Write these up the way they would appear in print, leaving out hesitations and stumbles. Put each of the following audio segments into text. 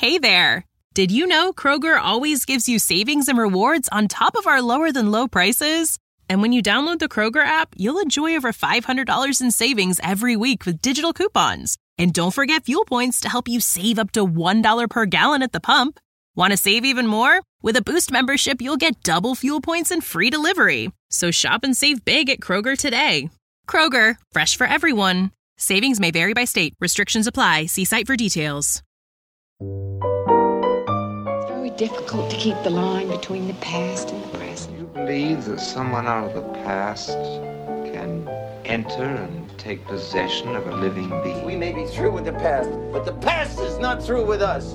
Hey there! Did you know Kroger always gives you savings and rewards on top of our lower-than-low prices? And when you download the Kroger app, you'll enjoy over $500 in savings every week with digital coupons. And don't forget fuel points to help you save up to $1 per gallon at the pump. Want to save even more? With a Boost membership, you'll get double fuel points and free delivery. So shop and save big at Kroger today. Kroger, fresh for everyone. Savings may vary by state. Restrictions apply. See site for details. It's very difficult to keep the line between the past and the present. You believe that someone out of the past can enter and take possession of a living being? We may be through with the past, but the past is not through with us.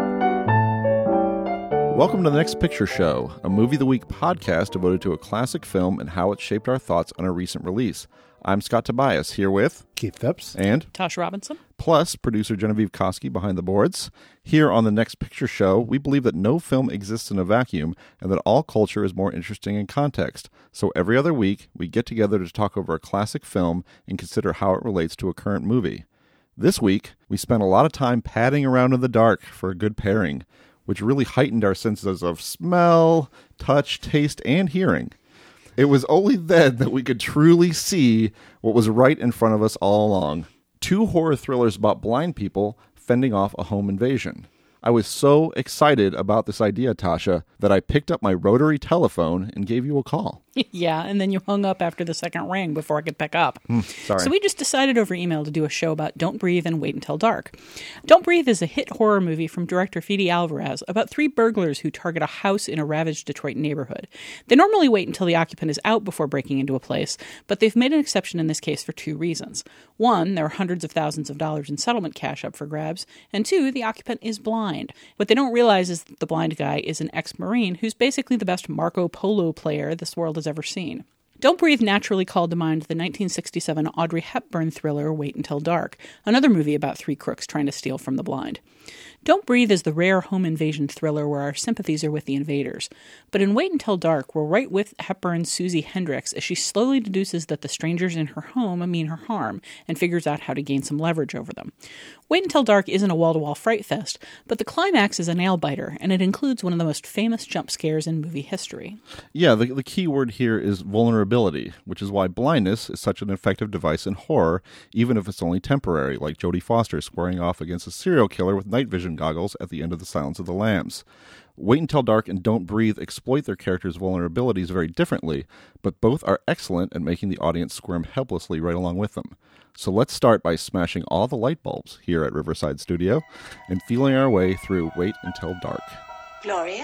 Welcome to The Next Picture Show, a Movie of the Week podcast devoted to a classic film and how it shaped our thoughts on a recent release. I'm Scott Tobias, here with Keith Phipps and Tosh Robinson, plus producer Genevieve Koski behind the boards. Here on The Next Picture Show, we believe that no film exists in a vacuum and that all culture is more interesting in context. So every other week, we get together to talk over a classic film and consider how it relates to a current movie. This week, we spent a lot of time padding around in the dark for a good pairing, which really heightened our senses of smell, touch, taste, and hearing. It was only then that we could truly see what was right in front of us all along. 2 horror thrillers about blind people fending off a home invasion. I was so excited about this idea, Tasha, that I picked up my rotary telephone and gave you a call. Yeah, and then you hung up after the second ring before I could pick up. Sorry. So we just decided over email to do a show about Don't Breathe and Wait Until Dark. Don't Breathe is a hit horror movie from director Fede Alvarez about 3 burglars who target a house in a ravaged Detroit neighborhood. They normally wait until the occupant is out before breaking into a place, but they've made an exception in this case for 2 reasons. 1, there are hundreds of thousands of dollars in settlement cash up for grabs, and 2, the occupant is blind. What they don't realize is that the blind guy is an ex-Marine who's basically the best Marco Polo player this world has ever seen. Don't Breathe naturally called to mind the 1967 Audrey Hepburn thriller Wait Until Dark, another movie about 3 crooks trying to steal from the blind. Don't Breathe is the rare home invasion thriller where our sympathies are with the invaders. But in Wait Until Dark, we're right with Hepburn's Susie Hendricks as she slowly deduces that the strangers in her home mean her harm and figures out how to gain some leverage over them. Wait Until Dark isn't a wall-to-wall fright fest, but the climax is a nail-biter, and it includes one of the most famous jump scares in movie history. Yeah, the key word here is vulnerability, which is why blindness is such an effective device in horror, even if it's only temporary, like Jodie Foster squaring off against a serial killer with night vision goggles at the end of The Silence of the Lambs. Wait Until Dark and Don't Breathe exploit their characters' vulnerabilities very differently, but both are excellent at making the audience squirm helplessly right along with them. So let's start by smashing all the light bulbs here at Riverside Studio and feeling our way through Wait Until Dark. Gloria?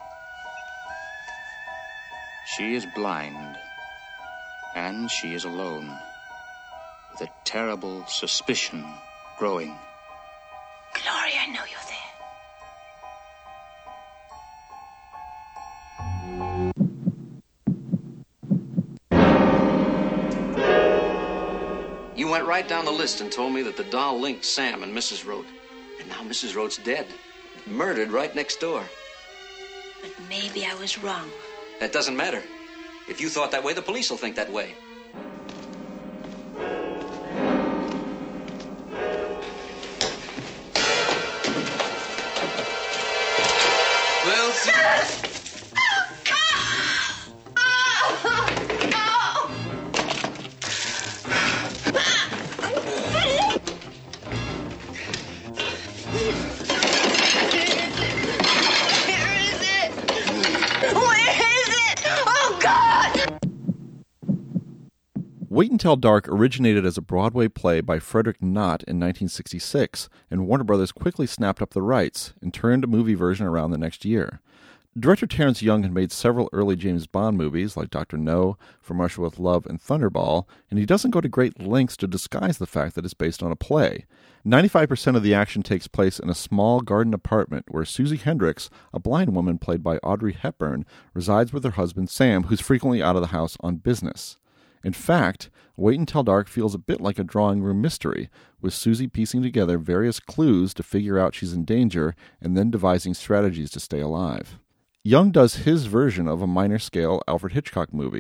She is blind, and she is alone, with a terrible suspicion growing. Gloria, I know you're there. You went right down the list and told me that the doll linked Sam and Mrs. Rote. And now Mrs. Rote's dead. Murdered right next door. But maybe I was wrong. That doesn't matter. If you thought that way, the police will think that way. Well, see... Wait Until Dark originated as a Broadway play by Frederick Knott in 1966, and Warner Brothers quickly snapped up the rights and turned a movie version around the next year. Director Terrence Young had made several early James Bond movies like Dr. No, From Russia with Love, and Thunderball, and he doesn't go to great lengths to disguise the fact that it's based on a play. 95% of the action takes place in a small garden apartment where Susie Hendricks, a blind woman played by Audrey Hepburn, resides with her husband Sam, who's frequently out of the house on business. In fact, Wait Until Dark feels a bit like a drawing room mystery, with Susie piecing together various clues to figure out she's in danger and then devising strategies to stay alive. Young does his version of a minor-scale Alfred Hitchcock movie.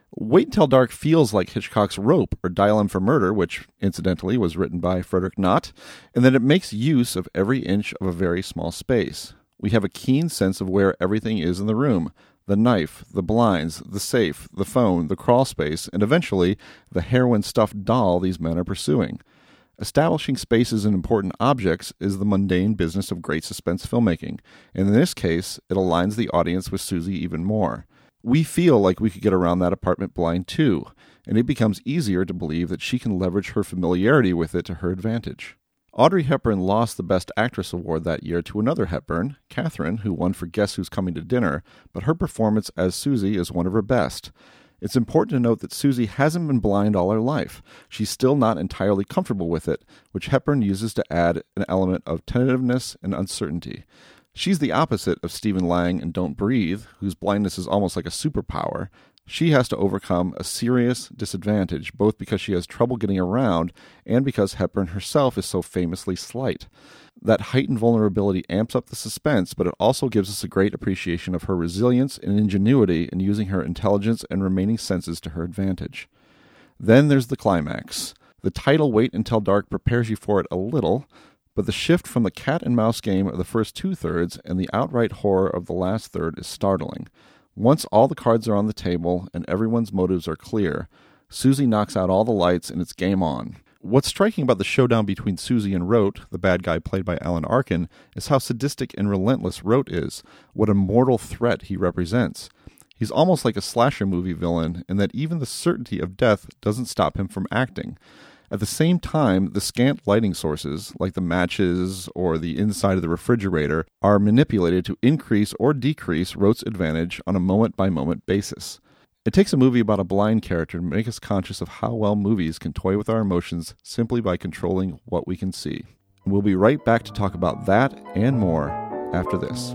Wait Until Dark feels like Hitchcock's Rope or Dial M for Murder, which, incidentally, was written by Frederick Knott, and that it makes use of every inch of a very small space. We have a keen sense of where everything is in the room: the knife, the blinds, the safe, the phone, the crawl space, and eventually the heroin-stuffed doll these men are pursuing. Establishing spaces and important objects is the mundane business of great suspense filmmaking, and in this case, it aligns the audience with Susie even more. We feel like we could get around that apartment blind too, and it becomes easier to believe that she can leverage her familiarity with it to her advantage. Audrey Hepburn lost the Best Actress award that year to another Hepburn, Catherine, who won for Guess Who's Coming to Dinner, but her performance as Susie is one of her best. It's important to note that Susie hasn't been blind all her life. She's still not entirely comfortable with it, which Hepburn uses to add an element of tentativeness and uncertainty. She's the opposite of Stephen Lang in Don't Breathe, whose blindness is almost like a superpower. She has to overcome a serious disadvantage, both because she has trouble getting around and because Hepburn herself is so famously slight. That heightened vulnerability amps up the suspense, but it also gives us a great appreciation of her resilience and ingenuity in using her intelligence and remaining senses to her advantage. Then there's the climax. The title Wait Until Dark prepares you for it a little, but the shift from the cat and mouse game of the first two-thirds and the outright horror of the last third is startling. Once all the cards are on the table and everyone's motives are clear, Susie knocks out all the lights and it's game on. What's striking about the showdown between Susie and Rote, the bad guy played by Alan Arkin, is how sadistic and relentless Rote is, what a mortal threat he represents. He's almost like a slasher movie villain, in that even the certainty of death doesn't stop him from acting. At the same time, the scant lighting sources, like the matches or the inside of the refrigerator, are manipulated to increase or decrease Rote's advantage on a moment-by-moment basis. It takes a movie about a blind character to make us conscious of how well movies can toy with our emotions simply by controlling what we can see. We'll be right back to talk about that and more after this.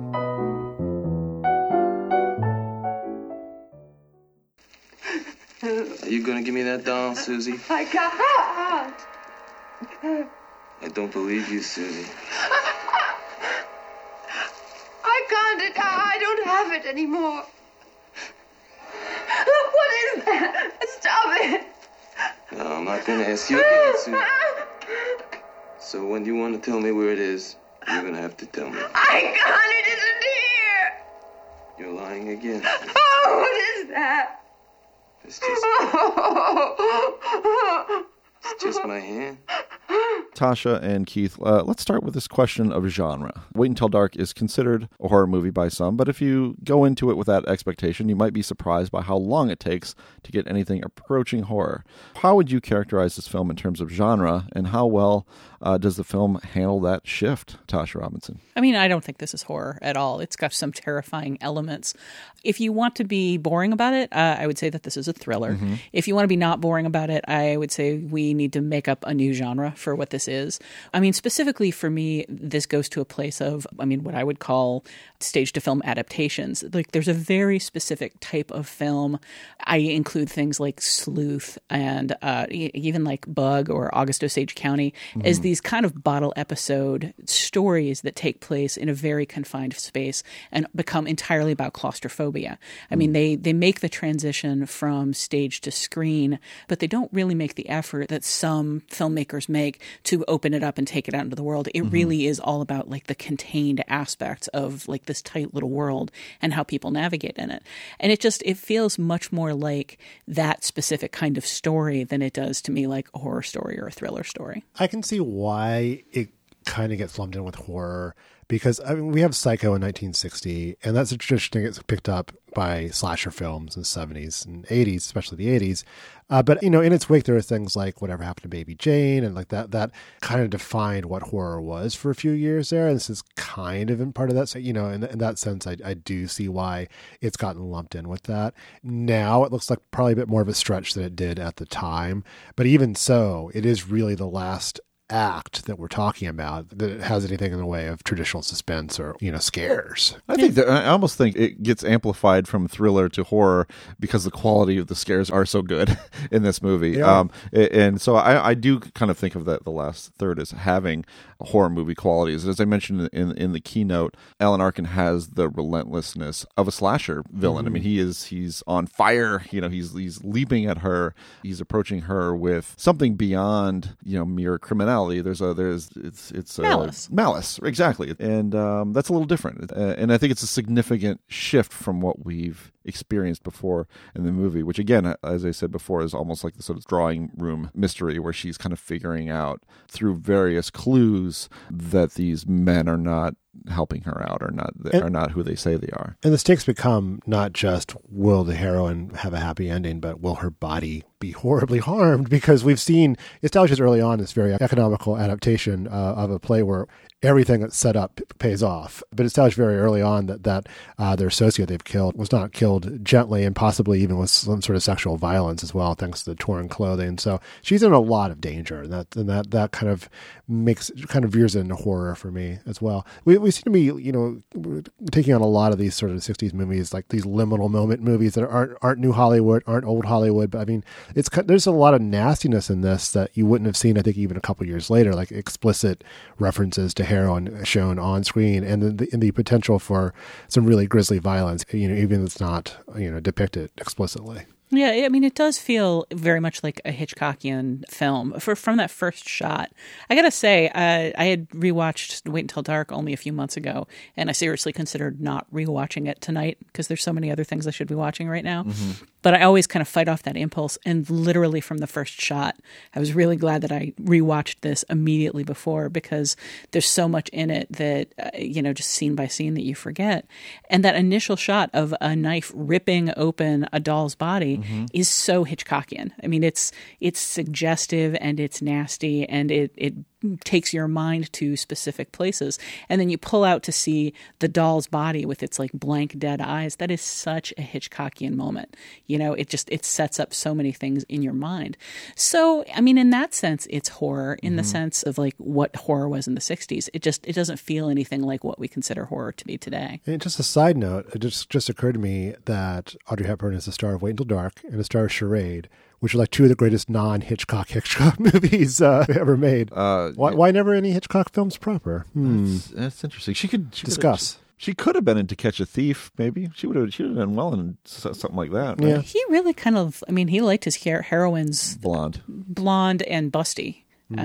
Are you gonna give me that doll, Susie? I can't. I don't believe you, Susie. I can't. I don't have it anymore. What is that? Stop it. No, I'm not gonna ask you again, Susie. So when you want to tell me where it is, you're gonna have to tell me. I can't. It isn't here. You're lying again. Oh, what is that? It's just my hand. Tasha and Keith, let's start with this question of genre. Wait Until Dark is considered a horror movie by some, but if you go into it with that expectation, you might be surprised by how long it takes to get anything approaching horror. How would you characterize this film in terms of genre, and how well does the film handle that shift, Tasha Robinson? I mean, I don't think this is horror at all. It's got some terrifying elements. If you want to be boring about it, I would say that this is a thriller. Mm-hmm. If you want to be not boring about it, I would say we need to make up a new genre for what this is. I mean, specifically for me, this goes to a place of, what I would call stage-to-film adaptations. Like, there's a very specific type of film. I include things like Sleuth and even like Bug or August Osage County as these kind of bottle episode stories that take place in a very confined space and become entirely about claustrophobia. I mean, they make the transition from stage to screen, but they don't really make the effort that some filmmakers make to open it up and take it out into the world. It really is all about like the contained aspects of like this tight little world and how people navigate in it. And it feels much more like that specific kind of story than it does to me like a horror story or a thriller story. I can see why it kind of gets lumped in with horror, because we have Psycho in 1960, and that's a tradition that gets picked up by slasher films in the 70s and 80s, especially the 80s. But, in its wake, there are things like Whatever Happened to Baby Jane, and like that kind of defined what horror was for a few years there. And this is kind of in part of that. So, in that sense, I do see why it's gotten lumped in with that. Now it looks like probably a bit more of a stretch than it did at the time. But even so, it is really the last act that we're talking about that has anything in the way of traditional suspense or, scares. I almost think it gets amplified from thriller to horror because the quality of the scares are so good in this movie. Yeah. And so I do kind of think of the last third as having horror movie qualities. As I mentioned in the keynote, Alan Arkin has the relentlessness of a slasher villain. I mean, he's on fire. He's leaping at her. He's approaching her with something beyond mere criminality. It's malice, exactly, and that's a little different. And I think it's a significant shift from what we've experienced before in the movie, which again, as I said before, is almost like the sort of drawing room mystery where she's kind of figuring out through various clues that these men are not helping her out, are not who they say they are. And the stakes become not just will the heroine have a happy ending, but will her body be horribly harmed? Because we've seen, it establishes early on this very economical adaptation of a play where everything that's set up pays off. But it established very early on that their associate they've killed was not killed gently, and possibly even with some sort of sexual violence as well, thanks to the torn clothing. So she's in a lot of danger, and that kind of veers into horror for me as well. We seem to be, taking on a lot of these sort of 60s movies, like these liminal moment movies that aren't new Hollywood, aren't old Hollywood. But I mean, there's a lot of nastiness in this that you wouldn't have seen, I think, even a couple years later, like explicit references to heroin shown on screen, and the potential for some really grisly violence, even if it's not, depicted explicitly. Yeah, I mean, it does feel very much like a Hitchcockian film from that first shot. I gotta say, I had rewatched Wait Until Dark only a few months ago, and I seriously considered not rewatching it tonight because there's so many other things I should be watching right now. Mm-hmm. But I always kind of fight off that impulse, and literally from the first shot, I was really glad that I rewatched this immediately before, because there's so much in it that, just scene by scene that you forget. And that initial shot of a knife ripping open a doll's body is so Hitchcockian. I mean, it's suggestive and it's nasty, and it takes your mind to specific places. And then you pull out to see the doll's body with its like blank dead eyes. That is such a Hitchcockian moment. It sets up so many things in your mind. So, I mean, in that sense, it's horror in the sense of like what horror was in the 60s. It doesn't feel anything like what we consider horror to be today. And just a side note, it just occurred to me that Audrey Hepburn is the star of Wait Until Dark and the star of Charade, which are like two of the greatest non-Hitchcock movies ever made. Why never any Hitchcock films proper? That's interesting. She could discuss. She could have been in To Catch a Thief, maybe. She would have done well in something like that. Right? Yeah. He really kind of, I mean, he liked his heroines blonde and busty.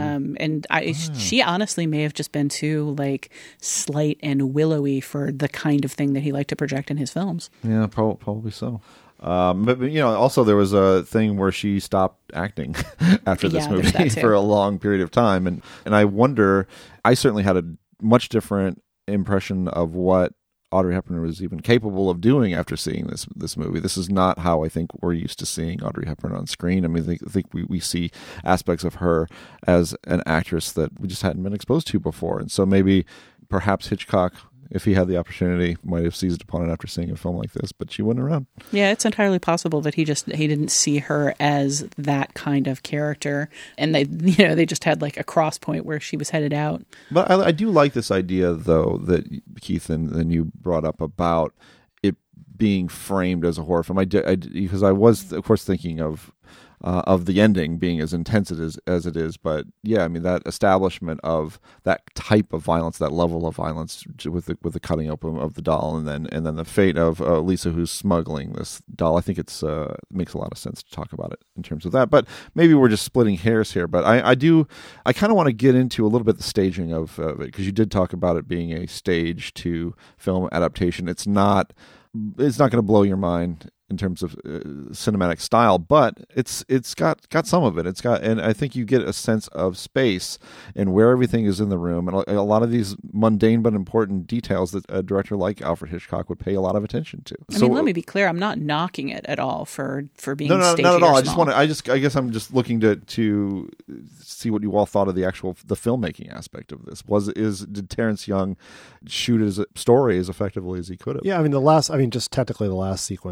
She honestly may have just been too like slight and willowy for the kind of thing that he liked to project in his films. Yeah, probably so. But also there was a thing where she stopped acting after this movie for a long period of time, and I wonder. I certainly had a much different impression of what Audrey Hepburn was even capable of doing after seeing this movie. This is not how I think we're used to seeing Audrey Hepburn on screen. I mean, I think we see aspects of her as an actress that we just hadn't been exposed to before, and so perhaps Hitchcock, if he had the opportunity, might have seized upon it after seeing a film like this, but she wasn't around. Yeah, it's entirely possible that he didn't see her as that kind of character, and they just had like a cross point where she was headed out. But I do like this idea, though, that Keith and you brought up about it being framed as a horror film. Because I was, of course, thinking of the ending being as intense as it is, but yeah, I mean, that establishment of that type of violence, that level of violence with the cutting open of the doll, and then the fate of Lisa, who's smuggling this doll. I think it makes a lot of sense to talk about it in terms of that. But maybe we're just splitting hairs here. But I kind of want to get into a little bit the staging of it, because you did talk about it being a stage to film adaptation. It's not going to blow your mind in terms of cinematic style, but it's got some of it. And I think you get a sense of space and where everything is in the room, and a lot of these mundane but important details that a director like Alfred Hitchcock would pay a lot of attention to. I mean, let me be clear: I'm not knocking it at all for being stagey not at all. or small. I guess I'm just looking to see what you all thought of the filmmaking aspect of this. Did Terrence Young shoot his story as effectively as he could have? Yeah, I mean, just technically the last sequence is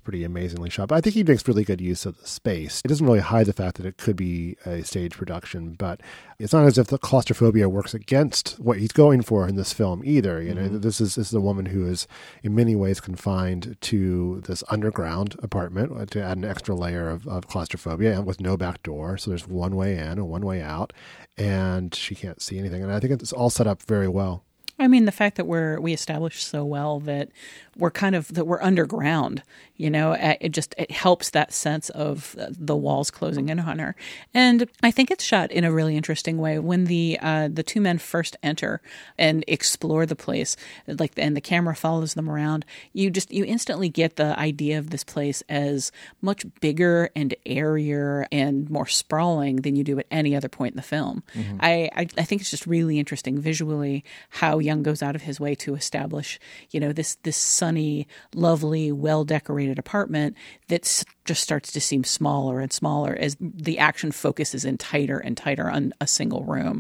pretty amazingly shot. But I think he makes really good use of the space. It doesn't really hide the fact that it could be a stage production, but it's not as if the claustrophobia works against what he's going for in this film either. You know, this is a woman who is in many ways confined to this underground apartment to add an extra layer of claustrophobia, and with no back door. So there's one way in and one way out, and she can't see anything. And I think it's all set up very well. I mean, the fact that we established so well that we're underground, you know, it helps that sense of the walls closing in on her. And I think it's shot in a really interesting way. When the two men first enter and explore the place, and the camera follows them around, you instantly get the idea of this place as much bigger and airier and more sprawling than you do at any other point in the film. Mm-hmm. I think it's just really interesting visually how Young goes out of his way to establish, you know, this sunny, lovely, well-decorated apartment that just starts to seem smaller and smaller as the action focuses in tighter and tighter on a single room,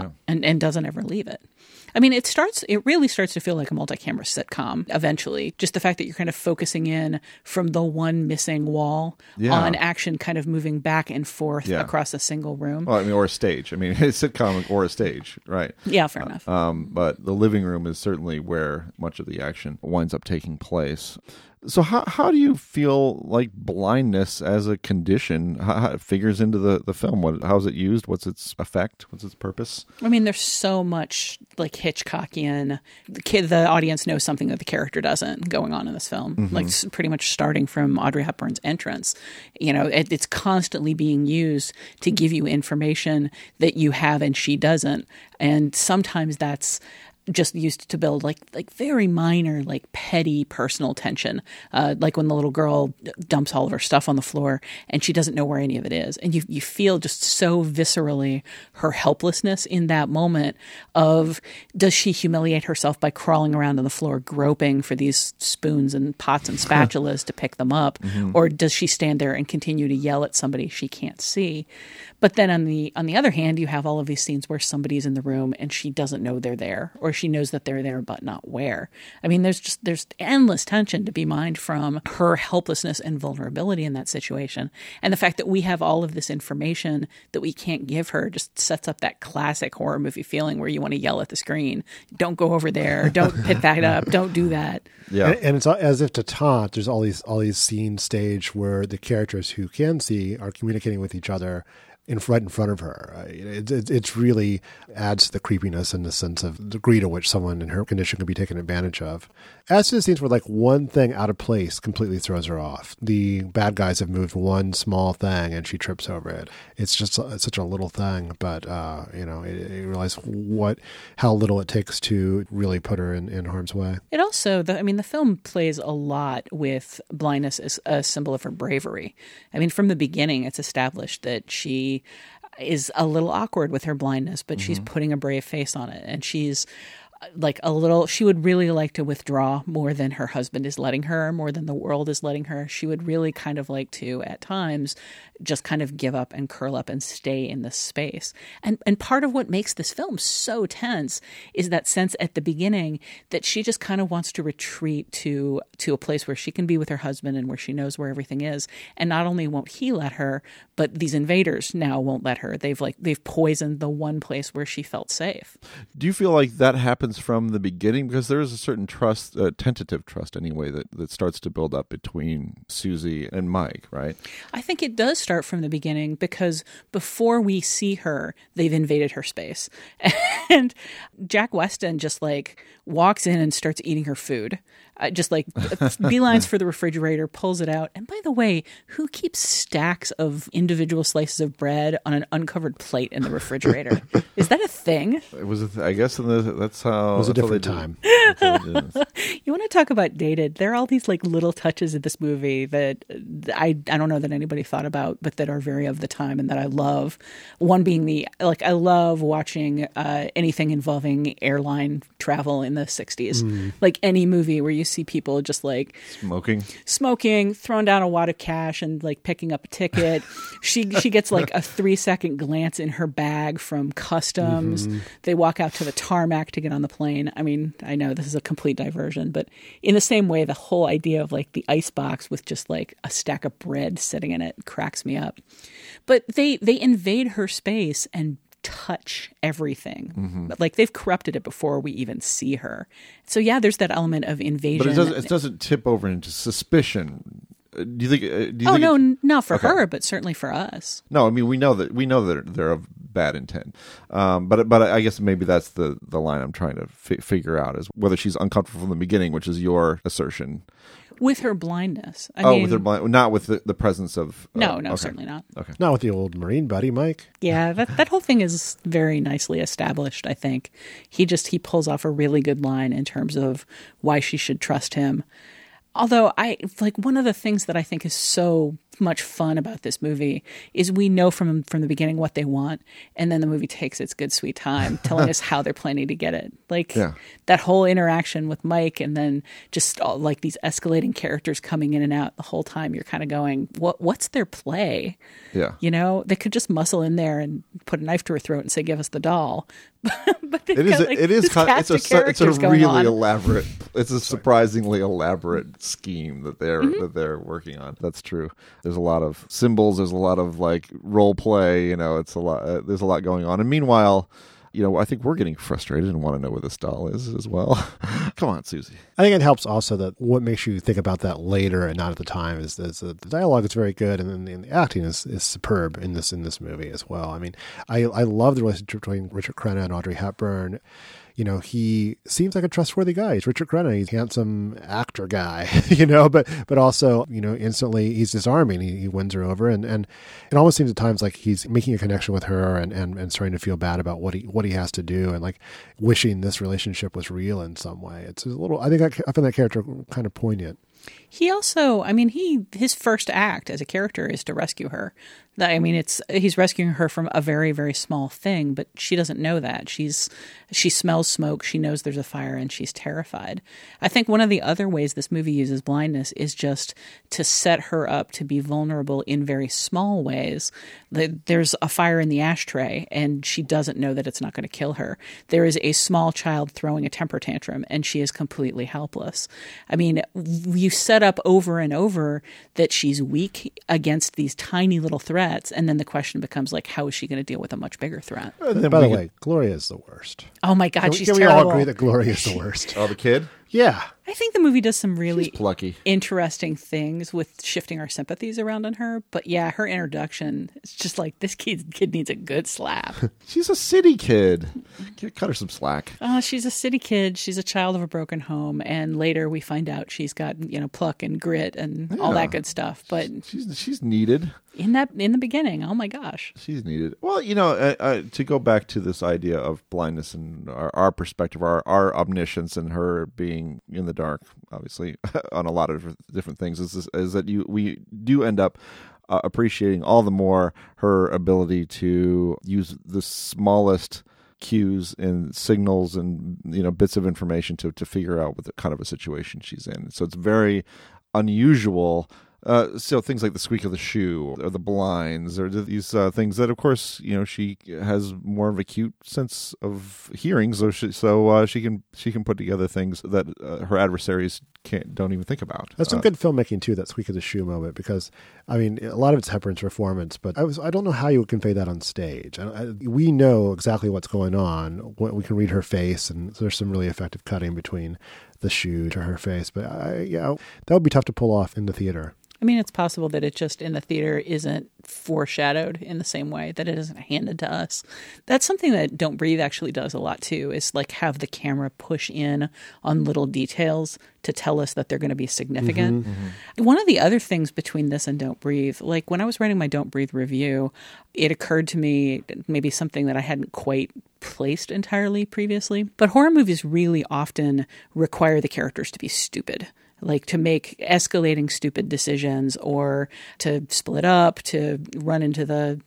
and doesn't ever leave it. I mean, it really starts to feel like a multi-camera sitcom eventually. Just the fact that you're kind of focusing in from the one missing wall on action kind of moving back and forth across a single room. Well, I mean, or a stage. I mean, a sitcom or a stage, right? Yeah, fair enough. But the living room is certainly where much of the action winds up taking place. So how do you feel like blindness as a condition how it figures into the film? How is it used? What's its effect? What's its purpose? I mean, there's so much like Hitchcockian. The audience knows something that the character doesn't going on in this film. Mm-hmm. Like pretty much starting from Audrey Hepburn's entrance. You know, it's constantly being used to give you information that you have and she doesn't. And sometimes that's just used to build like very minor, like petty personal tension. Like when the little girl dumps all of her stuff on the floor and she doesn't know where any of it is. And you feel just so viscerally her helplessness in that moment of, does she humiliate herself by crawling around on the floor, groping for these spoons and pots and spatulas to pick them up? Mm-hmm. Or does she stand there and continue to yell at somebody she can't see? But then on the other hand, you have all of these scenes where somebody's in the room and she doesn't know they're there, or she knows that they're there but not where. I mean, there's endless tension to be mined from her helplessness and vulnerability in that situation. And the fact that we have all of this information that we can't give her just sets up that classic horror movie feeling where you want to yell at the screen, don't go over there, don't pick that up, don't do that. Yeah. And it's as if to taunt, there's all these scenes staged where the characters who can see are communicating with each other right in front of her. It really adds to the creepiness and the sense of the degree to which someone in her condition can be taken advantage of. As to the scenes where like one thing out of place completely throws her off. The bad guys have moved one small thing and she trips over it. It's just such a little thing, but you realize how little it takes to really put her in harm's way. It also, the film plays a lot with blindness as a symbol of her bravery. I mean, from the beginning, it's established that she is a little awkward with her blindness, but she's putting a brave face on it. And she's she would really like to withdraw more than her husband is letting her, more than the world is letting her. She would really kind of like to, at times, just kind of give up and curl up and stay in this space. And part of what makes this film so tense is that sense at the beginning that she just kind of wants to retreat to a place where she can be with her husband and where she knows where everything is. And not only won't he let her, but these invaders now won't let her. They've poisoned the one place where she felt safe. Do you feel like that happens from the beginning? Because there is a certain trust, tentative trust anyway, that starts to build up between Susie and Mike, right? I think it does start from the beginning because before we see her, they've invaded her space. And Jack Weston just walks in and starts eating her food. Just beelines for the refrigerator, pulls it out. And by the way, who keeps stacks of individual slices of bread on an uncovered plate in the refrigerator? Is that a thing? It was. I guess that's how. It was a different time. You want to talk about dated? There are all these little touches in this movie that I don't know that anybody thought about, but that are very of the time and that I love. One being I love watching anything involving airline travel in the 60s. Like any movie where you see people just smoking, throwing down a wad of cash and picking up a ticket. She gets a 3-second glance in her bag from customs. They walk out to the tarmac to get on the plane. I mean, I know this is a complete diversion, but in the same way, the whole idea of like the ice box with just like a stack of bread sitting in it cracks me up. But they invade her space and touch everything. But like they've corrupted it before we even see her. So yeah, there's that element of invasion. But it doesn't tip over into suspicion. Do you think? Not for her, but certainly for us. No, I mean we know that they're of bad intent. But I guess maybe that's the line I'm trying to figure out, is whether she's uncomfortable from the beginning, which is your assertion. With her blindness. I mean, with her not with the presence of... No, okay. certainly not. Okay. Not with the old Marine buddy, Mike. Yeah, that whole thing is very nicely established, I think. He pulls off a really good line in terms of why she should trust him. Although one of the things that I think is so much fun about this movie is we know from the beginning what they want, and then the movie takes its good sweet time telling us how they're planning to get it. That whole interaction with Mike, and then just all, like these escalating characters coming in and out the whole time. You're kind of going, what's their play? Yeah, they could just muscle in there and put a knife to her throat and say, "Give us the doll." But it's a really elaborate. It's a surprisingly elaborate scheme that they're working on. That's true. There's a lot of symbols. There's a lot of like role play. It's a lot. There's a lot going on. And meanwhile, I think we're getting frustrated and want to know where this doll is as well. Come on, Susie. I think it helps also that what makes you think about that later and not at the time is the dialogue is very good, and then the acting is superb in this movie as well. I mean, I love the relationship between Richard Crenna and Audrey Hepburn. He seems like a trustworthy guy. He's Richard Crenna. He's a handsome actor guy, but also, instantly he's disarming. He wins her over. And it almost seems at times like he's making a connection with her and starting to feel bad about what he has to do, and like wishing this relationship was real in some way. It's a little, I find that character kind of poignant. He also, his first act as a character is to rescue her. He's rescuing her from a very, very small thing, but she doesn't know that. She smells smoke, she knows there's a fire, and she's terrified. I think one of the other ways this movie uses blindness is just to set her up to be vulnerable in very small ways. There's a fire in the ashtray, and she doesn't know that it's not going to kill her. There is a small child throwing a temper tantrum, and she is completely helpless. You set up over and over that she's weak against these tiny little threats, and then the question becomes like, how is she going to deal with a much bigger threat? By the way, Gloria is the worst. Oh my God, she's terrible. Can we all agree that Gloria is the worst? Oh, the kid? Yeah. I think the movie does some really plucky, interesting things with shifting our sympathies around on her. But yeah, her introduction, it's just like, this kid needs a good slap. She's a city kid. Cut her some slack. She's a city kid. She's a child of a broken home. And later we find out she's got, pluck and grit and all that good stuff. But she's needed. In the beginning, oh my gosh. She's needed. Well, to go back to this idea of blindness and our perspective, our omniscience, and her being in the dark, obviously, on a lot of different things, is that we do end up appreciating all the more her ability to use the smallest cues and signals and bits of information to figure out what kind of a situation she's in. So it's very unusual. So things like the squeak of the shoe or the blinds or these things that, of course, she has more of an acute sense of hearing, so she can put together things that her adversaries don't even think about. That's some good filmmaking too, that squeak of the shoe moment, because a lot of it's Hepburn's performance, but I don't know how you would convey that on stage. We know exactly what's going on. We can read her face, and there's some really effective cutting between the shoe to her face, but that would be tough to pull off in the theater. It's possible that it just in the theater isn't foreshadowed in the same way, that it isn't handed to us. That's something that Don't Breathe actually does a lot too, is like have the camera push in on little details to tell us that they're going to be significant. Mm-hmm. One of the other things between this and Don't Breathe, like when I was writing my Don't Breathe review, it occurred to me maybe something that I hadn't quite placed entirely previously, but horror movies really often require the characters to be stupid. like to make escalating stupid decisions or to split up, to run into the,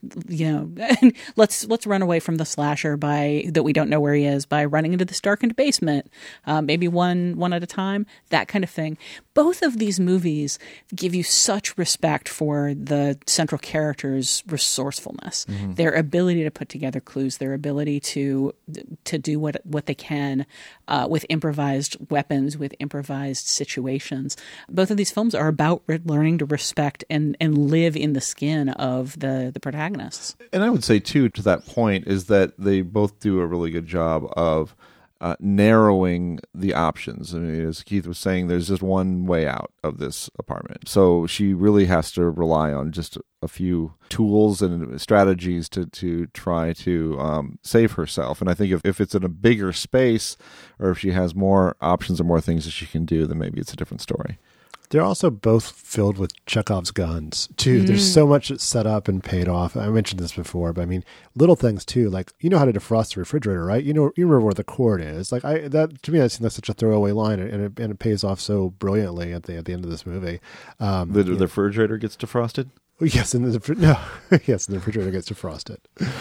let's run away from the slasher that we don't know where he is by running into this darkened basement, maybe one at a time, that kind of thing. Both of these movies give you such respect for the central character's resourcefulness, their ability to put together clues, their ability to do what they can with improvised weapons, with improvised situations. Both of these films are about learning to respect and live in the skin of the protagonists. And I would say, too, to that point, is that they both do a really good job of narrowing the options. I mean, as Keith was saying, there's just one way out of this apartment. So she really has to rely on just a few tools and strategies to try to save herself. And I think if it's in a bigger space, or if she has more options or more things that she can do, then maybe it's a different story. They're also both filled with Chekhov's guns, too. There's so much that's set up and paid off. I mentioned this before, but I mean, little things, too. Like, you know how to defrost the refrigerator, right? You remember where the cord is. Like, that to me, that seems like such a throwaway line, and it pays off so brilliantly at the end of this movie. The refrigerator gets defrosted? Yes, and the refrigerator gets defrosted.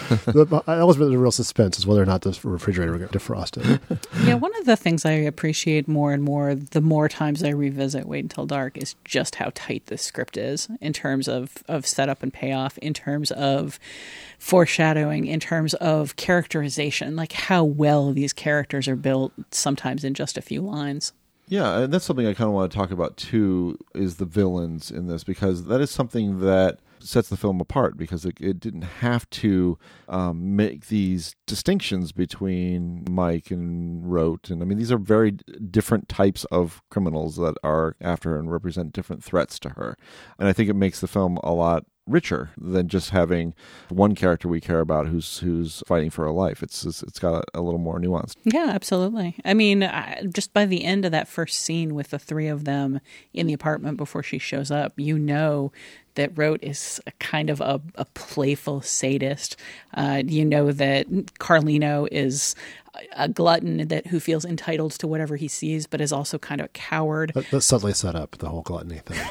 I always been the real suspense is whether or not the refrigerator will get defrosted. Yeah, one of the things I appreciate more and more the more times I revisit Wait Until Dark is just how tight the script is in terms of setup and payoff, in terms of foreshadowing, in terms of characterization, like how well these characters are built sometimes in just a few lines. Yeah, and that's something I kind of want to talk about, too, is the villains in this, because that is something that sets the film apart, because it didn't have to make these distinctions between Mike and Rote. And I mean, these are very different types of criminals that are after her and represent different threats to her. And I think it makes the film a lot richer than just having one character we care about who's fighting for her life. It's got a little more nuance. Yeah, absolutely. I mean, just by the end of that first scene with the three of them in the apartment before she shows up, you know that Rote is a kind of a playful sadist. You know that Carlino is a glutton who feels entitled to whatever he sees, but is also kind of a coward. Let's subtly set up the whole gluttony thing.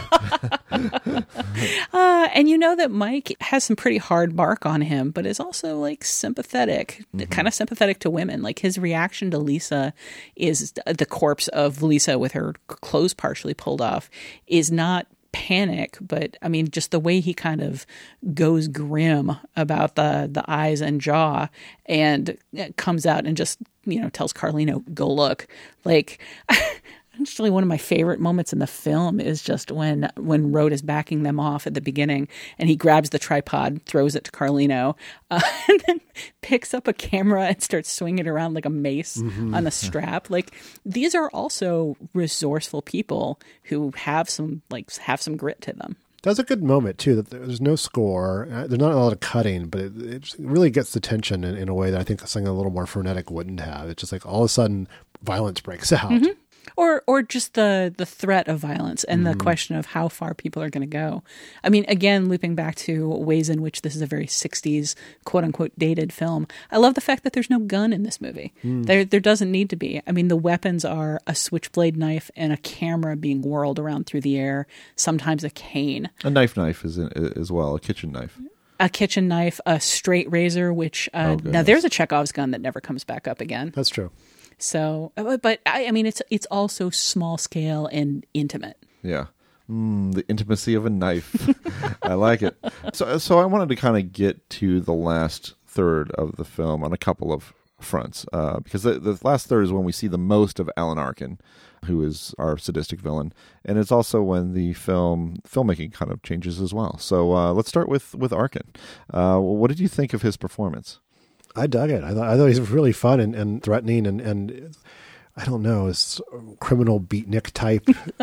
And you know that Mike has some pretty hard bark on him, but is also like sympathetic, kind of sympathetic to women. Like his reaction to Lisa is the corpse of Lisa with her clothes partially pulled off is not panic, but I mean, just the way he kind of goes grim about the eyes and jaw and comes out and just, tells Carlino, go look. Like, actually, one of my favorite moments in the film is just when Rote is backing them off at the beginning and he grabs the tripod, throws it to Carlino, and then picks up a camera and starts swinging it around like a mace on a strap. Like, these are also resourceful people who have some grit to them. That's a good moment, too, that there's no score. There's not a lot of cutting, but it really gets the tension in a way that I think something a little more frenetic wouldn't have. It's just like all of a sudden violence breaks out. Mm-hmm. Or just the threat of violence and the question of how far people are going to go. I mean, again, looping back to ways in which this is a very 60s, quote-unquote, dated film, I love the fact that there's no gun in this movie. There doesn't need to be. I mean, the weapons are a switchblade knife and a camera being whirled around through the air, sometimes a cane. A knife is as well, a kitchen knife. A kitchen knife, a straight razor, which now there's a Chekhov's gun that never comes back up again. That's true. So, but I mean, it's also small scale and intimate. Yeah. The intimacy of a knife. I like it. So I wanted to kind of get to the last third of the film on a couple of fronts, because the last third is when we see the most of Alan Arkin, who is our sadistic villain, and it's also when the filmmaking kind of changes as well. So let's start with Arkin. What did you think of his performance? I dug it. I thought he was really fun and threatening and I don't know, it's criminal beatnik type.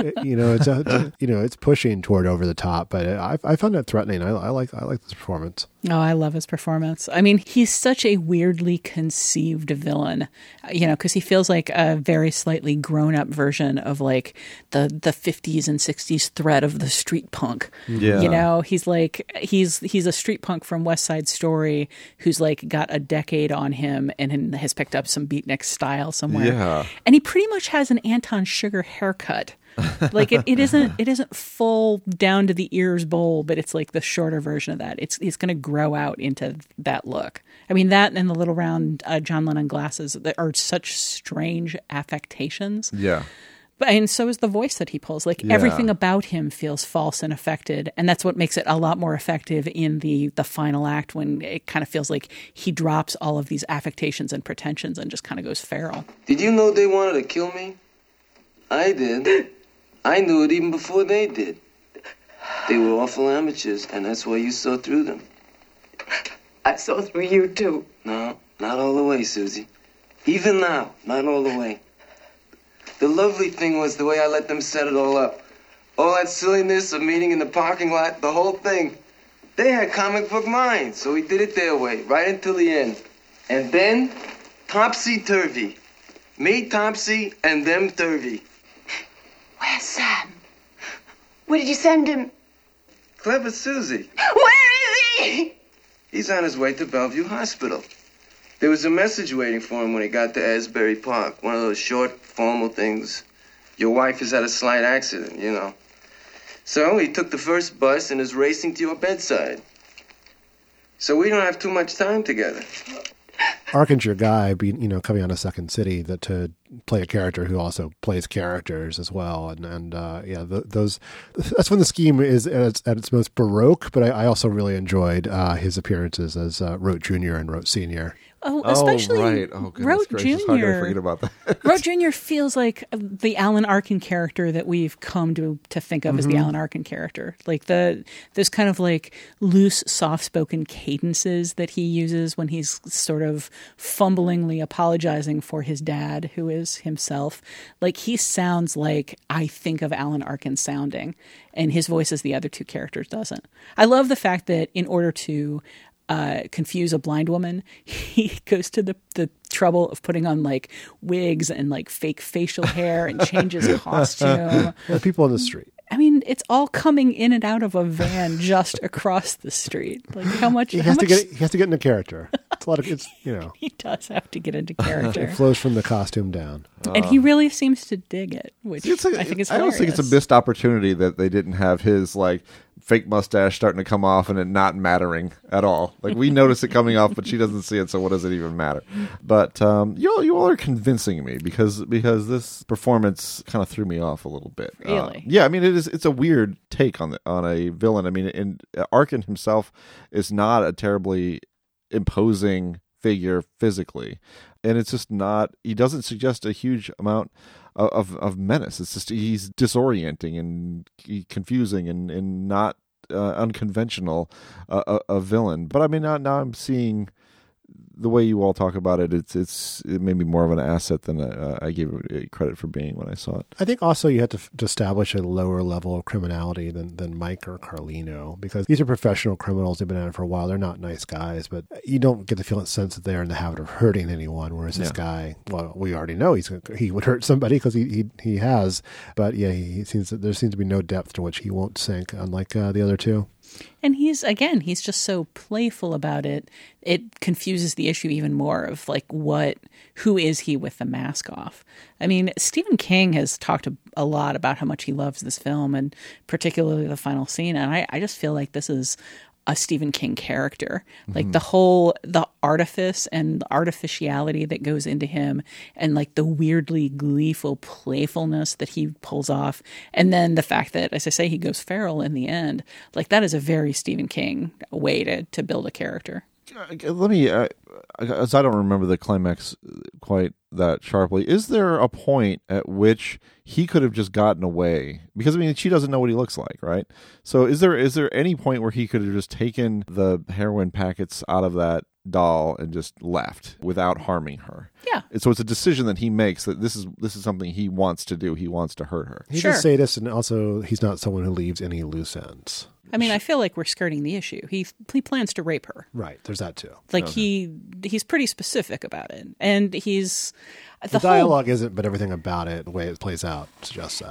It's pushing toward over the top, but I found it threatening. I like this performance. Oh, I love his performance. I mean, he's such a weirdly conceived villain, because he feels like a very slightly grown-up version of like the 50s and 60s threat of the street punk. Yeah. He's like he's a street punk from West Side Story who's like got a decade on him and has picked up some beatnik style somewhere. Yeah. And he pretty much has an Anton Sugar haircut. Like it isn't full down to the ears bowl, but it's like the shorter version of that. It's going to grow out into that look. I mean, that and the little round John Lennon glasses that are such strange affectations. Yeah. And so is the voice that he pulls. Like everything about him feels false and affected. And that's what makes it a lot more effective in the final act, when it kind of feels like he drops all of these affectations and pretensions and just kind of goes feral. Did you know they wanted to kill me? I did. I knew it even before they did. They were awful amateurs, and that's why you saw through them. I saw through you, too. No, not all the way, Susie. Even now, not all the way. The lovely thing was the way I let them set it all up. All that silliness of meeting in the parking lot, the whole thing. They had comic book minds, so we did it their way, right until the end. And then, topsy-turvy. Me, Topsy, and them Turvy. Where's Sam? Where did you send him? Clever Susie. Where is he? He's on his way to Bellevue Hospital. There was a message waiting for him when he got to Asbury Park. One of those short, formal things. Your wife has had a slight accident, you know. So he took the first bus and is racing to your bedside. So we don't have too much time together. Arkin's your guy, coming on to Second City, that to play a character who also plays characters as well, that's when the scheme is at its most baroque. But I also really enjoyed his appearances as Rote Jr. and Rote Sr. Oh, especially right. Rote Jr. How could I forget about that? Rote Jr. feels like the Alan Arkin character that we've come to think of as the Alan Arkin character. Like there's kind of like loose, soft-spoken cadences that he uses when he's sort of fumblingly apologizing for his dad, who is himself. Like he sounds like I think of Alan Arkin sounding, and his voice as the other two characters doesn't. I love the fact that in order to confuse a blind woman, he goes to the trouble of putting on like wigs and like fake facial hair and changes costume. People in the street. I mean, it's all coming in and out of a van just across the street. Like how much he has to get into character. It's a lot of He does have to get into character. It flows from the costume down. And he really seems to dig it, which I think is hilarious. I always think it's a missed opportunity that they didn't have his like fake mustache starting to come off and it not mattering at all. Like we notice it coming off, but she doesn't see it, so what does it even matter? But you all are convincing me because this performance kind of threw me off a little bit. Really? Yeah, I mean it's a weird take on a villain. I mean, Arkin himself is not a terribly imposing figure physically, and it's just not. He doesn't suggest a huge amount of menace. It's just he's disorienting and confusing and not unconventional a villain. But I mean, now I'm seeing the way you all talk about it. It made me more of an asset than I gave it credit for being when I saw it. I think also you have to establish a lower level of criminality than Mike or Carlino, because these are professional criminals. They've been at it for a while. They're not nice guys, but you don't get the sense that they're in the habit of hurting anyone. Whereas this guy, well, we already know he would hurt somebody because he has. But yeah, there seems to be no depth to which he won't sink, unlike the other two. And he's just so playful about it. It confuses the issue even more of like who is he with the mask off? I mean, Stephen King has talked a lot about how much he loves this film and particularly the final scene. And I just feel like this is a Stephen King character. Like the artifice and the artificiality that goes into him and like the weirdly gleeful playfulness that he pulls off. And then the fact that, as I say, he goes feral in the end. Like that is a very Stephen King way to build a character. Let me, as I don't remember the climax quite that sharply, is there a point at which he could have just gotten away? Because I mean, she doesn't know what he looks like, right? So is there any point where he could have just taken the heroin packets out of that doll and just left without harming her? Yeah. And so it's a decision that he makes that this is something he wants to do. He wants to hurt her. He's a sadist, and also he's not someone who leaves any loose ends. I mean, I feel like we're skirting the issue. He plans to rape her. Right. There's that too. Like he's pretty specific about it, and he's the dialogue isn't, but everything about it, the way it plays out, suggests that. And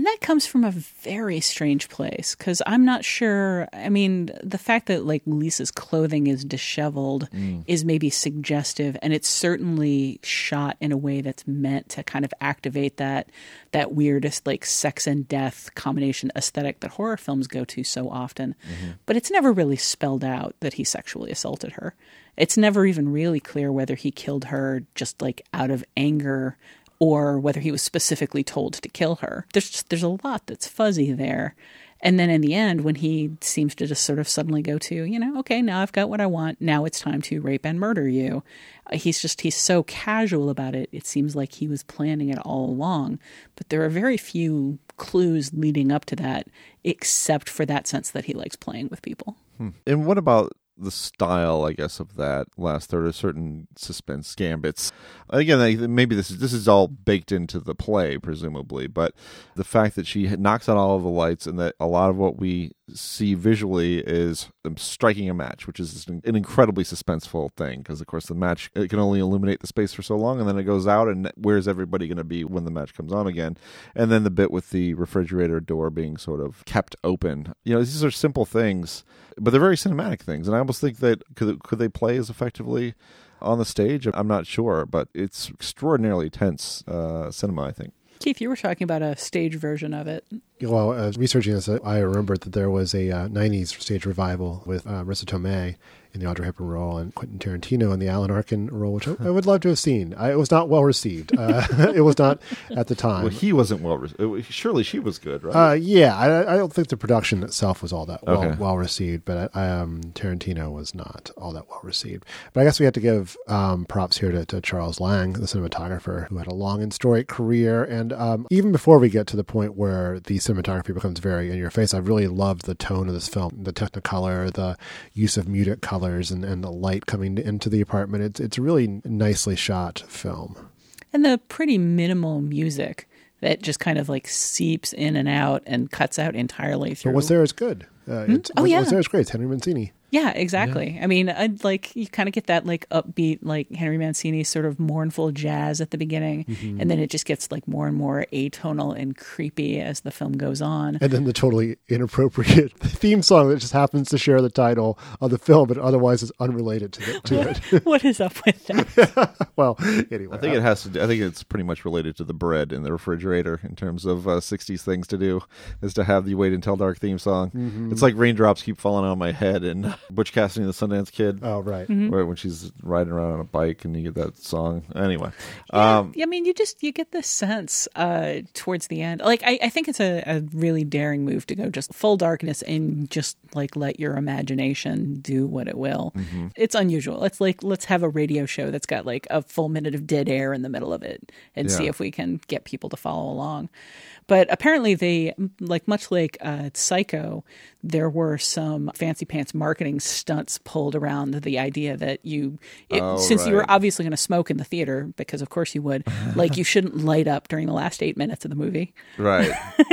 And that comes from a very strange place, because I'm not sure. I mean, the fact that like Lisa's clothing is disheveled is maybe suggestive, and it's certainly shot in a way that's meant to kind of activate that weirdest like sex and death combination aesthetic that horror films go to so often. But it's never really spelled out that he sexually assaulted her. It's never even really clear whether he killed her just like out of anger or whether he was specifically told to kill her. There's a lot that's fuzzy there. And then in the end, when he seems to just sort of suddenly go to, okay, now I've got what I want. Now it's time to rape and murder you. He's so casual about it. It seems like he was planning it all along. But there are very few clues leading up to that, except for that sense that he likes playing with people. And what about the style, I guess, of that last third, of certain suspense gambits? Again, maybe this is all baked into the play, presumably, but the fact that she knocks out all of the lights and that a lot of what we see visually is them striking a match, which is an incredibly suspenseful thing, because of course the match, it can only illuminate the space for so long, and then it goes out, and where's everybody going to be when the match comes on again? And then the bit with the refrigerator door being sort of kept open. These are simple things, but they're very cinematic things, and I almost think that could they play as effectively on the stage? I'm not sure, but it's extraordinarily tense cinema, I think. Keith, you were talking about a stage version of it. Well, as researching this, I remembered that there was a 90s stage revival with Marisa Tomei in the Audrey Hepburn role and Quentin Tarantino in the Alan Arkin role, which I would love to have seen. It was not well received. It was not at the time. Well, he wasn't well received. Surely she was good, right? Yeah, I don't think the production itself was all that well received, but Tarantino was not all that well received. But I guess we have to give props here to Charles Lang, the cinematographer, who had a long and storied career. And even before we get to the point where the cinematography becomes very in your face, I really loved the tone of this film, the Technicolor, the use of muted colors and the light coming into the apartment. It's a really nicely shot film. And the pretty minimal music that just kind of like seeps in and out and cuts out entirely through. But what's there is good. What's there is great. It's Henry Mancini. Yeah, exactly. Yeah. I mean, you kind of get that like upbeat, like Henry Mancini sort of mournful jazz at the beginning, and then it just gets like more and more atonal and creepy as the film goes on. And then the totally inappropriate theme song that just happens to share the title of the film, but otherwise is unrelated to it. What is up with that? Well, anyway, I think I think it's pretty much related to the bread in the refrigerator in terms of 60s things to do, is to have the Wait Until Dark theme song. It's like raindrops keep falling on my head and Butch Cassidy and the Sundance Kid. Oh, right. Where when she's riding around on a bike and you get that song. Anyway. Yeah, I mean, you get this sense towards the end. Like, I think it's a really daring move to go just full darkness and just like let your imagination do what it will. It's unusual. It's like, let's have a radio show that's got like a full minute of dead air in the middle of it and see if we can get people to follow along. But apparently they, like much like Psycho, there were some fancy pants marketing stunts pulled around the idea that since you were obviously going to smoke in the theater, because of course you would, like you shouldn't light up during the last 8 minutes of the movie. Right.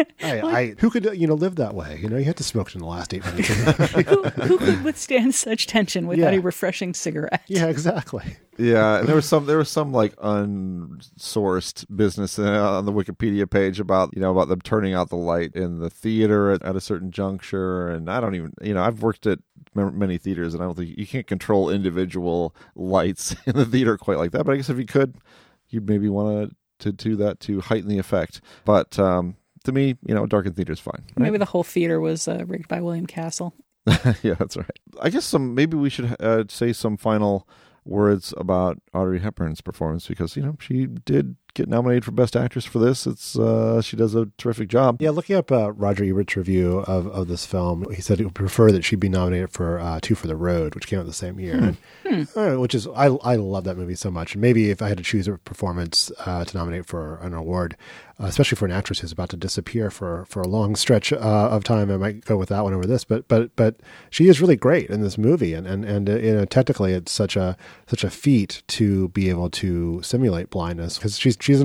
Who could live that way? You had to smoke in the last 8 minutes. who could withstand such tension without a refreshing cigarette? Yeah, exactly. Yeah, and there was some like unsourced business on the Wikipedia page about them turning out the light in the theater at a certain juncture, and I don't even I've worked at many theaters, and I don't think you can't control individual lights in the theater quite like that. But I guess if you could, you'd maybe want to do that to heighten the effect. But to me, dark in theater is fine. Right? Maybe the whole theater was rigged by William Castle. Yeah, that's right. I guess maybe we should say some final words about Audrey Hepburn's performance, because she did get nominated for Best Actress for this. It's she does a terrific job. Yeah, looking up Roger Ebert's review of this film, he said he would prefer that she'd be nominated for Two for the Road, which came out the same year. Which is, I love that movie so much. And maybe if I had to choose a performance to nominate for an award, especially for an actress who's about to disappear for a long stretch of time, I might go with that one over this. But she is really great in this movie, and technically it's such a feat to be able to simulate blindness, because she's in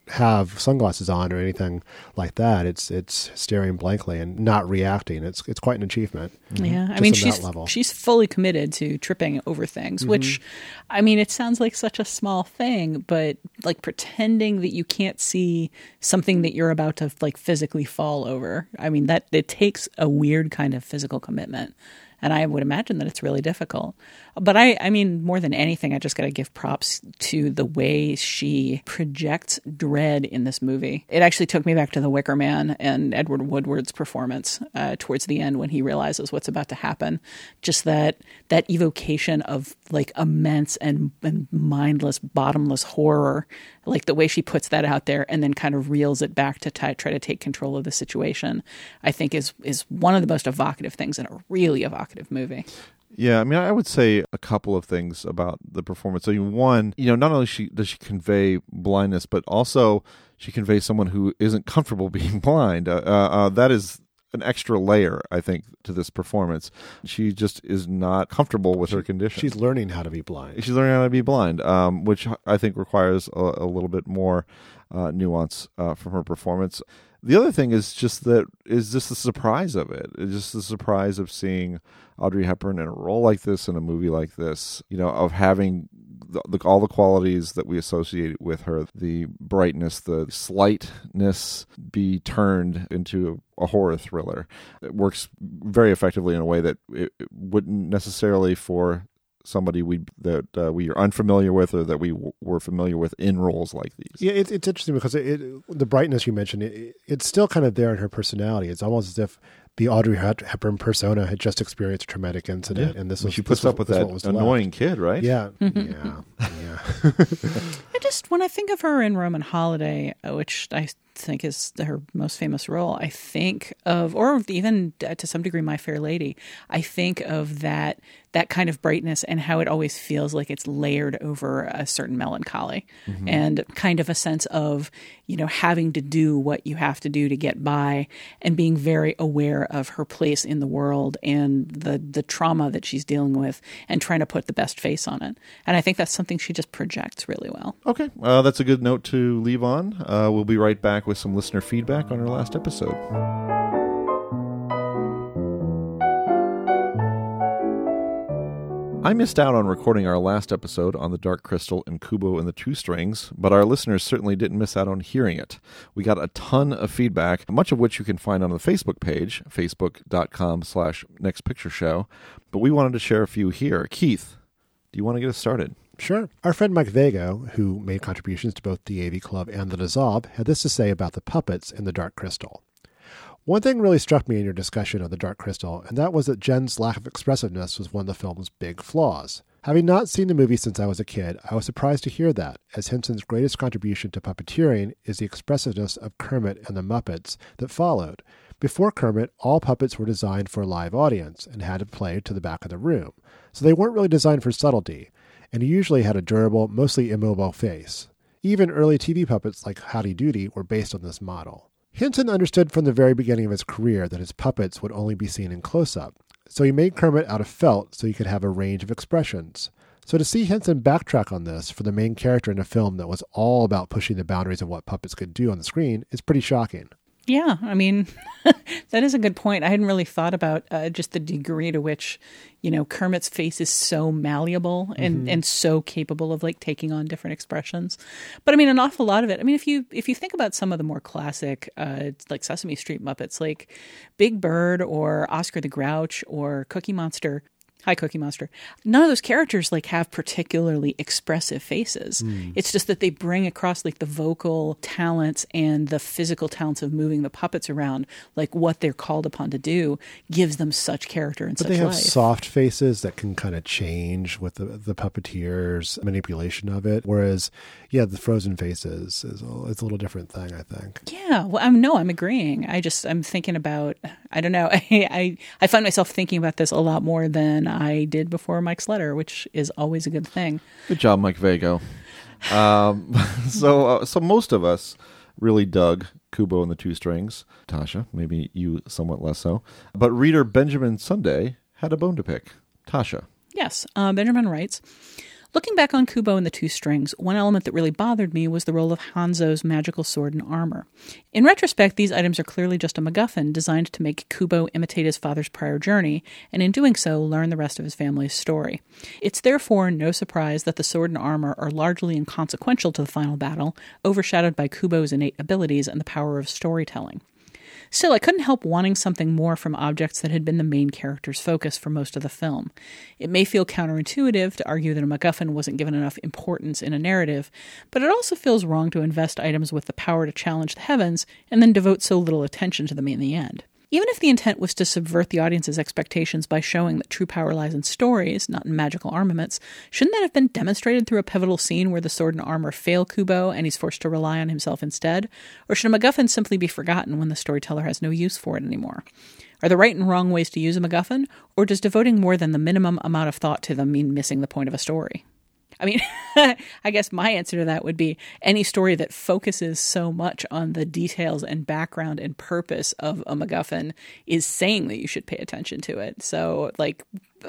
have sunglasses on or anything like that. It's staring blankly and not reacting. It's quite an achievement. Yeah, I just mean, on that level. she's fully committed to tripping over things, which, I mean, it sounds like such a small thing, but like pretending that you can't see something that you're about to like physically fall over. I mean, that it takes a weird kind of physical commitment. And I would imagine that it's really difficult. But I mean, more than anything, I just got to give props to the way she projects dread in this movie. It actually took me back to The Wicker Man and Edward Woodward's performance towards the end when he realizes what's about to happen. Just that evocation of like immense and mindless, bottomless horror, like the way she puts that out there and then kind of reels it back to try to take control of the situation, I think is one of the most evocative things in a really evocative movie. Yeah, I mean, I would say a couple of things about the performance. So, one, not only does she convey blindness, but also she conveys someone who isn't comfortable being blind. That is an extra layer, I think, to this performance. She just is not comfortable with her condition. She's learning how to be blind. She's learning how to be blind, which I think requires a little bit more nuance from her performance. The other thing is just the surprise of it. It's just the surprise of seeing Audrey Hepburn in a role like this, in a movie like this, of having all the qualities that we associate with her, the brightness, the slightness, be turned into a horror thriller. It works very effectively in a way that it wouldn't necessarily for somebody we are unfamiliar with or that we were familiar with in roles like these. Yeah, it's interesting because the brightness you mentioned, it's still kind of there in her personality. It's almost as if the Audrey Hepburn persona had just experienced a traumatic incident, and this was she puts up with that annoying kid, right? Yeah, yeah. When I think of her in Roman Holiday, which I think is her most famous role, I think of, or even to some degree, My Fair Lady, I think of that kind of brightness and how it always feels like it's layered over a certain melancholy and kind of a sense of, having to do what you have to do to get by and being very aware of her place in the world and the trauma that she's dealing with and trying to put the best face on it. And I think that's something she just projects really well. Okay. That's a good note to leave on. We'll be right back with some listener feedback on our last episode. I missed out on recording our last episode on The Dark Crystal and Kubo and the Two Strings, but our listeners certainly didn't miss out on hearing it. We got a ton of feedback, much of which you can find on the Facebook page, facebook.com/nextpictureshow, but we wanted to share a few here. Keith, do you want to get us started? Sure. Our friend Mike Vago, who made contributions to both the AV Club and the Dissolve, had this to say about the puppets in The Dark Crystal. One thing really struck me in your discussion of The Dark Crystal, and that was that Jen's lack of expressiveness was one of the film's big flaws. Having not seen the movie since I was a kid, I was surprised to hear that, as Henson's greatest contribution to puppeteering is the expressiveness of Kermit and the Muppets that followed. Before Kermit, all puppets were designed for a live audience and had to play to the back of the room, so they weren't really designed for subtlety, and he usually had a durable, mostly immobile face. Even early TV puppets like Howdy Doody were based on this model. Henson understood from the very beginning of his career that his puppets would only be seen in close-up, so he made Kermit out of felt so he could have a range of expressions. So to see Henson backtrack on this for the main character in a film that was all about pushing the boundaries of what puppets could do on the screen is pretty shocking. Yeah, I mean, that is a good point. I hadn't really thought about just the degree to which, Kermit's face is so malleable and so capable of like taking on different expressions. But I mean, an awful lot of it. I mean, if you think about some of the more classic, like Sesame Street Muppets, like Big Bird or Oscar the Grouch or Cookie Monster. Hi, Cookie Monster. None of those characters like have particularly expressive faces. It's just that they bring across like the vocal talents and the physical talents of moving the puppets around, like what they're called upon to do gives them such character and such life. But they have soft faces that can kind of change with the puppeteer's manipulation of it. Whereas, the frozen faces it's a little different thing, I think. Yeah, well, I'm agreeing. I'm thinking about, I don't know, I find myself thinking about this a lot more than I did before Mike's letter, which is always a good thing. Good job, Mike Vago. So most of us really dug Kubo and the Two Strings. Tasha, maybe you somewhat less so. But reader Benjamin Sunday had a bone to pick. Tasha. Yes. Benjamin writes, Looking back on Kubo and the Two Strings, one element that really bothered me was the role of Hanzo's magical sword and armor. In retrospect, these items are clearly just a MacGuffin designed to make Kubo imitate his father's prior journey, and in doing so, learn the rest of his family's story. It's therefore no surprise that the sword and armor are largely inconsequential to the final battle, overshadowed by Kubo's innate abilities and the power of storytelling. Still, I couldn't help wanting something more from objects that had been the main character's focus for most of the film. It may feel counterintuitive to argue that a MacGuffin wasn't given enough importance in a narrative, but it also feels wrong to invest items with the power to challenge the heavens and then devote so little attention to them in the end. Even if the intent was to subvert the audience's expectations by showing that true power lies in stories, not in magical armaments, shouldn't that have been demonstrated through a pivotal scene where the sword and armor fail Kubo and he's forced to rely on himself instead? Or should a MacGuffin simply be forgotten when the storyteller has no use for it anymore? Are there right and wrong ways to use a MacGuffin, or does devoting more than the minimum amount of thought to them mean missing the point of a story? I mean, I guess my answer to that would be any story that focuses so much on the details and background and purpose of a MacGuffin is saying that you should pay attention to it. So, like,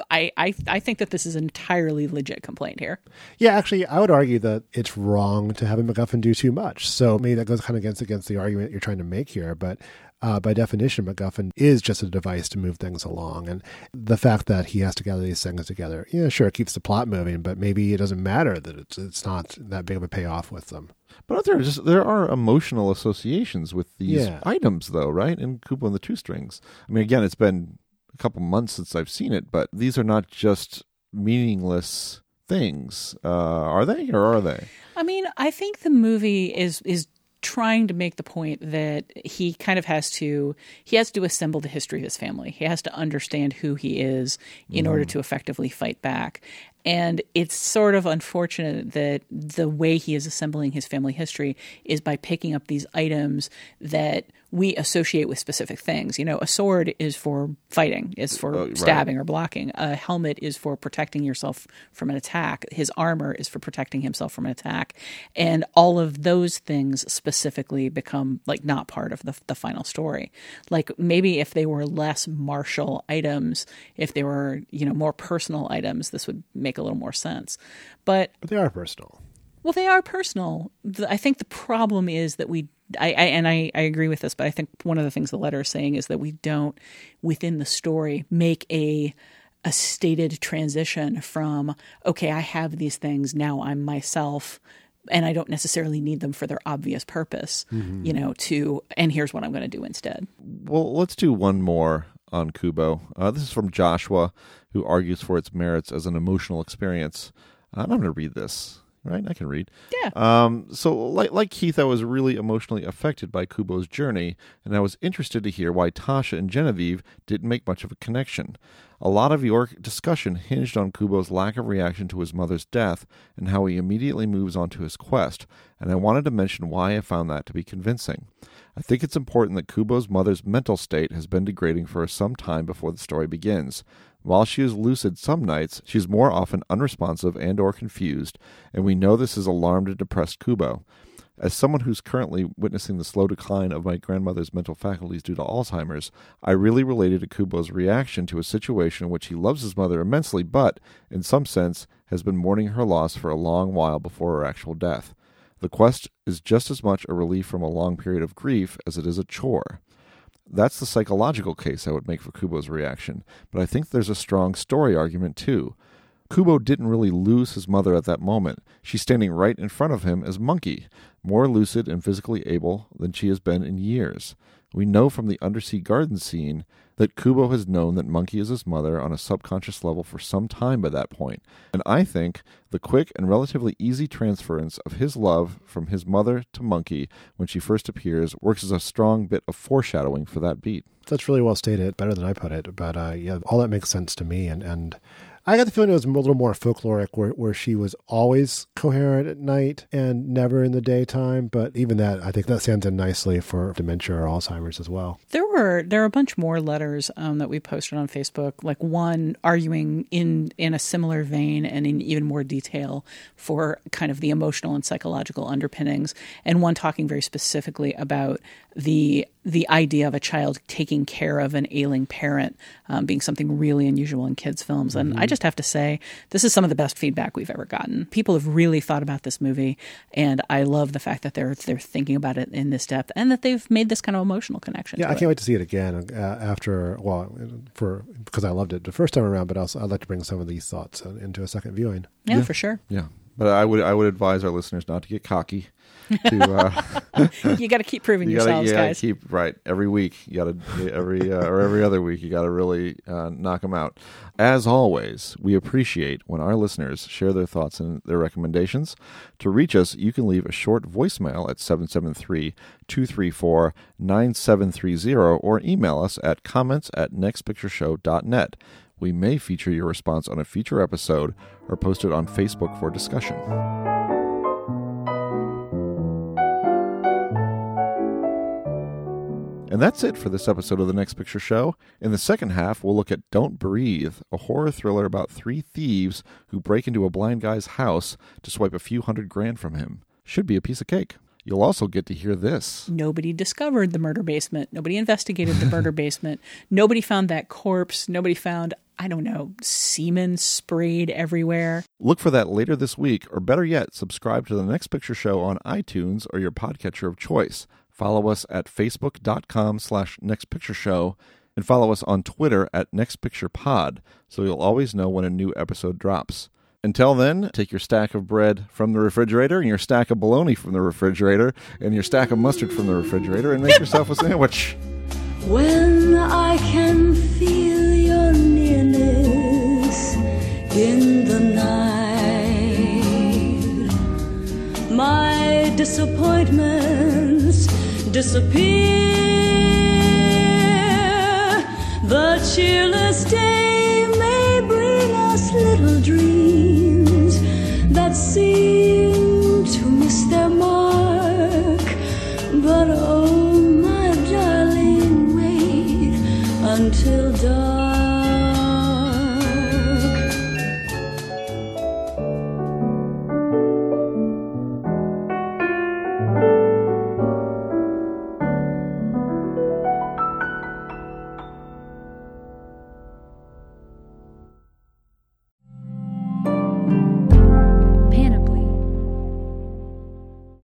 I think that this is an entirely legit complaint here. Yeah, actually, I would argue that it's wrong to have a MacGuffin do too much. So maybe that goes kind of against the argument you're trying to make here, but by definition, MacGuffin is just a device to move things along. And the fact that he has to gather these things together, yeah, sure, it keeps the plot moving, but maybe it doesn't matter that it's not that big of a payoff with them. But there are emotional associations with these items, though, right? In Kubo and the Two Strings. I mean, again, it's been a couple months since I've seen it, but these are not just meaningless things. Are they, or are they? I mean, I think the movie is trying to make the point that he kind of has to assemble the history of his family. He has to understand who he is in order to effectively fight back. And it's sort of unfortunate that the way he is assembling his family history is by picking up these items that we associate with specific things. You know, a sword is for fighting, is for stabbing or blocking. A helmet is for protecting yourself from an attack. His armor is for protecting himself from an attack. And all of those things specifically become like not part of the final story. Like maybe if they were less martial items, if they were, you know, more personal items, this would make a little more sense. But they are personal. Well, they are personal. I think the problem is that I agree with this, but I think one of the things the letter is saying is that we don't, within the story, make a stated transition from, okay, I have these things, now I'm myself, and I don't necessarily need them for their obvious purpose, you know, and here's what I'm going to do instead. Well, let's do one more on Kubo. This is from Joshua, who argues for its merits as an emotional experience. I'm going to read this. Right, I can read. Yeah. So, like Keith, I was really emotionally affected by Kubo's journey, and I was interested to hear why Tasha and Genevieve didn't make much of a connection. A lot of your discussion hinged on Kubo's lack of reaction to his mother's death and how he immediately moves on to his quest, and I wanted to mention why I found that to be convincing. I think it's important that Kubo's mother's mental state has been degrading for some time before the story begins. While she is lucid some nights, she is more often unresponsive and or confused, and we know this has alarmed and depressed Kubo. As someone who's currently witnessing the slow decline of my grandmother's mental faculties due to Alzheimer's, I really related to Kubo's reaction to a situation in which he loves his mother immensely, but, in some sense, has been mourning her loss for a long while before her actual death. The quest is just as much a relief from a long period of grief as it is a chore. That's the psychological case I would make for Kubo's reaction, but I think there's a strong story argument too. Kubo didn't really lose his mother at that moment. She's standing right in front of him as Monkey, more lucid and physically able than she has been in years. We know from the undersea garden scene that Kubo has known that Monkey is his mother on a subconscious level for some time by that point, and I think the quick and relatively easy transference of his love from his mother to Monkey when she first appears works as a strong bit of foreshadowing for that beat. That's really well stated, better than I put it, but yeah, all that makes sense to me, and I got the feeling it was a little more folkloric, where she was always coherent at night and never in the daytime. But even that, I think that stands in nicely for dementia or Alzheimer's as well. There There are a bunch more letters that we posted on Facebook, like one arguing in a similar vein and in even more detail for kind of the emotional and psychological underpinnings, and one talking very specifically about the idea of a child taking care of an ailing parent being something really unusual in kids' films. And I just have to say, this is some of the best feedback we've ever gotten. People have really thought about this movie, and I love the fact that they're thinking about it in this depth and that they've made this kind of emotional connection. Yeah, I can't wait to see it again because I loved it the first time around, but also I'd like to bring some of these thoughts into a second viewing. Yeah, for sure. Yeah. But I would advise our listeners not to get cocky. You got to keep proving yourselves, guys. Every week. You got to every other week. You got to really knock them out. As always, we appreciate when our listeners share their thoughts and their recommendations. To reach us, you can leave a short voicemail at 773-234-9730 or email us at comments@nextpictureshow.net. We may feature your response on a future episode or post it on Facebook for discussion. And that's it for this episode of The Next Picture Show. In the second half, we'll look at Don't Breathe, a horror thriller about 3 thieves who break into a blind guy's house to swipe a few $100,000 from him. Should be a piece of cake. You'll also get to hear this. Nobody discovered the murder basement. Nobody investigated the murder basement. Nobody found that corpse. Nobody found, semen sprayed everywhere. Look for that later this week, or better yet, subscribe to The Next Picture Show on iTunes or your podcatcher of choice. Follow us at facebook.com/nextpictureshow and follow us on Twitter at nextpicturepod so you'll always know when a new episode drops. Until then, take your stack of bread from the refrigerator and your stack of bologna from the refrigerator and your stack of mustard from the refrigerator and make yourself a sandwich. When I can feel your nearness in the night, my disappointments disappear. The cheerless day may bring us little dreams that seem to miss their mark, but oh my darling, wait until dawn.